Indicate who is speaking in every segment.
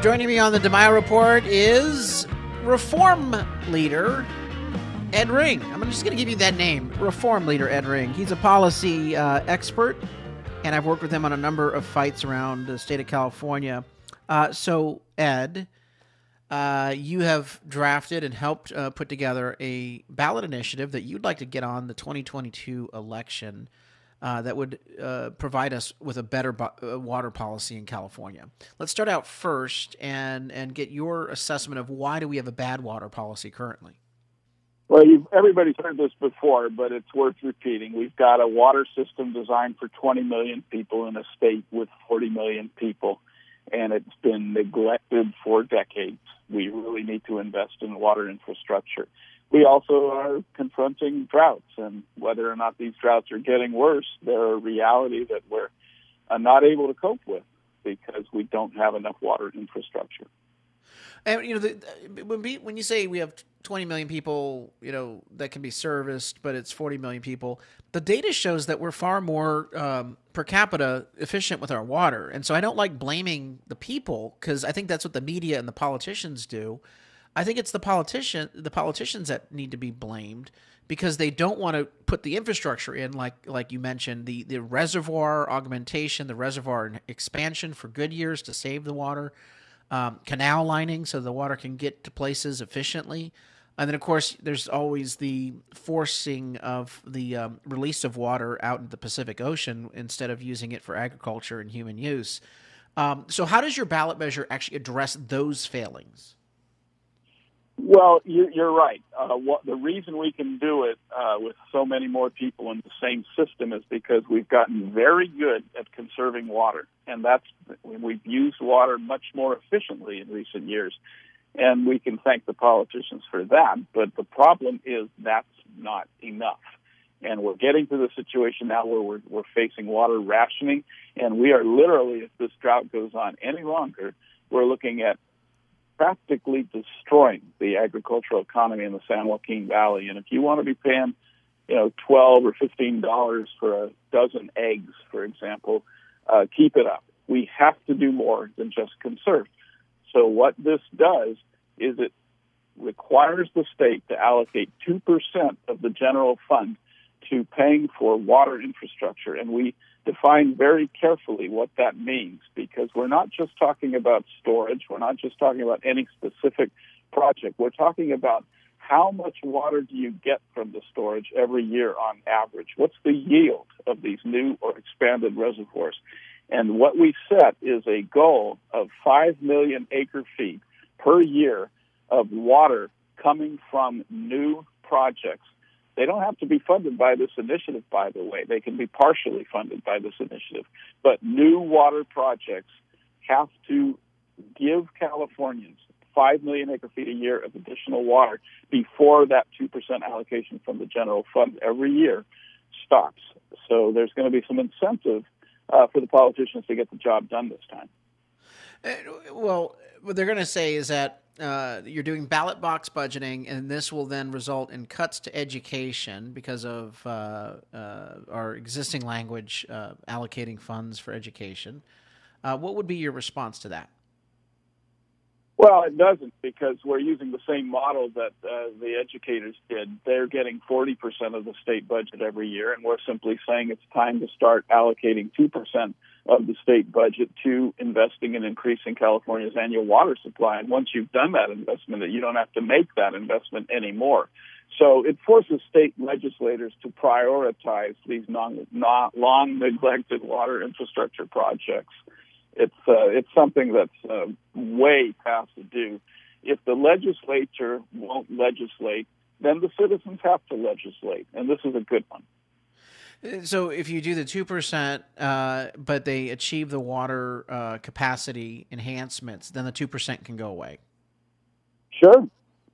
Speaker 1: Joining me on the DeMaio Report is Reform Leader Ed Ring. I'm just going to give you that name, Reform Leader Ed Ring. He's a policy expert, and I've worked with him on a number of fights around the state of California. So, Ed, you have drafted and helped put together a ballot initiative that you'd like to get on the 2022 election that would provide us with a better water policy in California. Let's start out first and get your assessment of why do we have a bad water policy currently?
Speaker 2: Well, everybody's heard this before, but it's worth repeating. We've got a water system designed for 20 million people in a state with 40 million people, and it's been neglected for decades. We really need to invest in water infrastructure. We also are confronting droughts, and whether or not these droughts are getting worse, they're a reality that we're not able to cope with because we don't have enough water infrastructure.
Speaker 1: And when you say we have 20 million people, that can be serviced, but it's 40 million people, the data shows that we're far more per capita efficient with our water. And so I don't like blaming the people because I think that's what the media and the politicians do. I think it's the politicians that need to be blamed because they don't want to put the infrastructure in, like you mentioned, the reservoir augmentation, the reservoir expansion for good years to save the water, canal lining so the water can get to places efficiently. And then, of course, there's always the forcing of the release of water out into the Pacific Ocean instead of using it for agriculture and human use. So how does your ballot measure actually address those failings?
Speaker 2: Well, you're right. The reason we can do it with so many more people in the same system is because we've gotten very good at conserving water, and we've used water much more efficiently in recent years, and we can thank the politicians for that. But the problem is that's not enough, and we're getting to the situation now where we're facing water rationing, and we are literally, if this drought goes on any longer, we're looking at practically destroying the agricultural economy in the San Joaquin Valley. And if you want to be paying, $12 or $15 for a dozen eggs, for example, keep it up. We have to do more than just conserve. So what this does is it requires the state to allocate 2% of the general fund to paying for water infrastructure. And we define very carefully what that means, because we're not just talking about storage. We're not just talking about any specific project. We're talking about how much water do you get from the storage every year on average? What's the yield of these new or expanded reservoirs? And what we set is a goal of 5 million acre feet per year of water coming from new projects. They don't have to be funded by this initiative, by the way. They can be partially funded by this initiative. But new water projects have to give Californians 5 million acre feet a year of additional water before that 2% allocation from the general fund every year stops. So there's going to be some incentive for the politicians to get the job done this time.
Speaker 1: Well, what they're going to say is that you're doing ballot box budgeting, and this will then result in cuts to education because of our existing language allocating funds for education. What would be your response to that?
Speaker 2: Well, it doesn't, because we're using the same model that the educators did. They're getting 40% of the state budget every year, and we're simply saying it's time to start allocating 2% of the state budget to investing in increasing California's annual water supply. And once you've done that investment, you don't have to make that investment anymore. So it forces state legislators to prioritize these long-neglected water infrastructure projects. It's something that's way past due. If the legislature won't legislate, then the citizens have to legislate, and this is a good one.
Speaker 1: So if you do the 2%, but they achieve the water capacity enhancements, then the 2% can go away.
Speaker 2: Sure.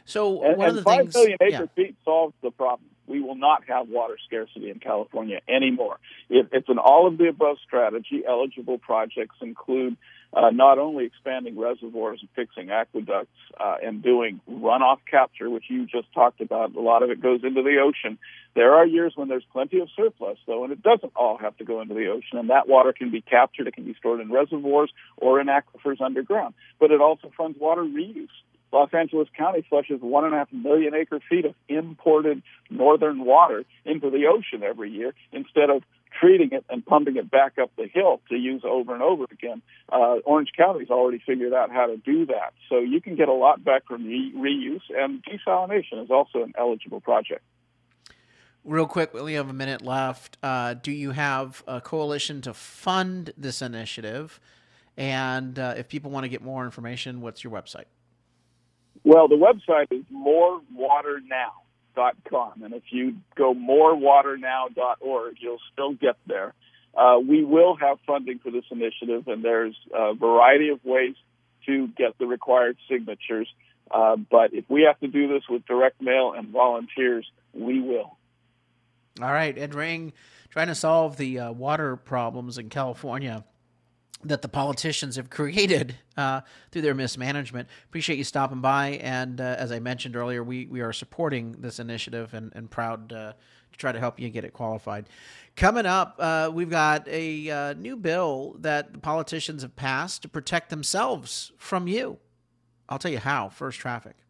Speaker 1: So one of the
Speaker 2: 5
Speaker 1: things,
Speaker 2: million acre feet solves the problem. We will not have water scarcity in California anymore. It's an all-of-the-above strategy. Eligible projects include not only expanding reservoirs and fixing aqueducts and doing runoff capture, which you just talked about. A lot of it goes into the ocean. There are years when there's plenty of surplus, though, and it doesn't all have to go into the ocean, and that water can be captured. It can be stored in reservoirs or in aquifers underground. But it also funds water reuse. Los Angeles County flushes 1.5 million acre feet of imported northern water into the ocean every year instead of treating it and pumping it back up the hill to use over and over again. Orange County's already figured out how to do that. So you can get a lot back from reuse, and desalination is also an eligible project.
Speaker 1: Real quick, we only have a minute left. Do you have a coalition to fund this initiative? And if people want to get more information, what's your website?
Speaker 2: Well, the website is morewaternow.com, and if you go morewaternow.org, you'll still get there. We will have funding for this initiative, and there's a variety of ways to get the required signatures. But if we have to do this with direct mail and volunteers, we will.
Speaker 1: All right, Ed Ring, trying to solve the water problems in California that the politicians have created through their mismanagement. Appreciate you stopping by. And as I mentioned earlier, we are supporting this initiative and proud to try to help you get it qualified. Coming up, we've got a new bill that the politicians have passed to protect themselves from you. I'll tell you how. First, traffic.